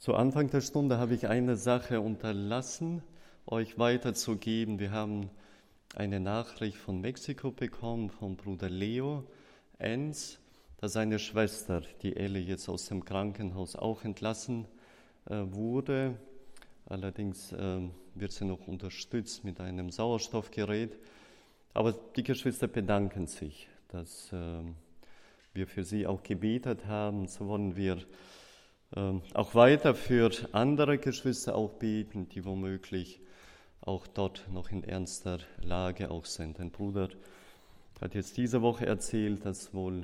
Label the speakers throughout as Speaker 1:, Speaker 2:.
Speaker 1: Zu Anfang der Stunde habe ich eine Sache unterlassen, euch weiterzugeben. Wir haben eine Nachricht von Mexiko bekommen, von Bruder Leo Enz, dass seine Schwester, die Ellie, jetzt aus dem Krankenhaus auch entlassen wurde. Allerdings wird sie noch unterstützt mit einem Sauerstoffgerät. Aber die Geschwister bedanken sich, dass wir für sie auch gebetet haben. So wollen wir auch weiter für andere Geschwister auch beten, die womöglich auch dort noch in ernster Lage auch sind. Ein Bruder hat jetzt diese Woche erzählt, dass wohl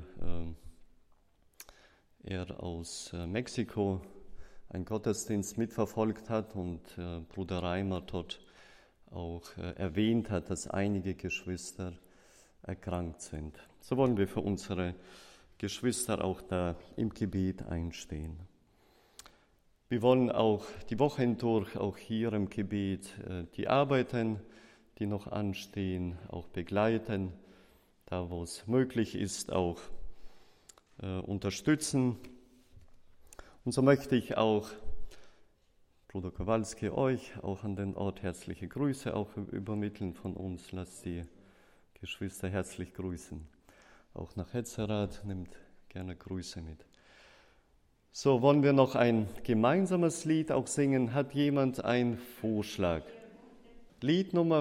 Speaker 1: er aus Mexiko einen Gottesdienst mitverfolgt hat und Bruder Reimer dort auch erwähnt hat, dass einige Geschwister erkrankt sind. So wollen wir für unsere Geschwister auch da im Gebet einstehen. Wir wollen auch die Woche hindurch auch hier im Gebet die Arbeiten, die noch anstehen, auch begleiten, da wo es möglich ist, auch unterstützen. Und so möchte ich auch, Bruder Kowalski, euch auch an den Ort herzliche Grüße auch übermitteln von uns. Lasst die Geschwister herzlich grüßen. Auch nach Hetzerath nimmt gerne Grüße mit. So, wollen wir noch ein gemeinsames Lied auch singen? Hat jemand einen Vorschlag? Lied Nummer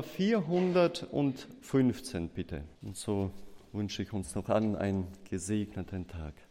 Speaker 1: 415, bitte. Und so wünsche ich uns noch allen einen gesegneten Tag.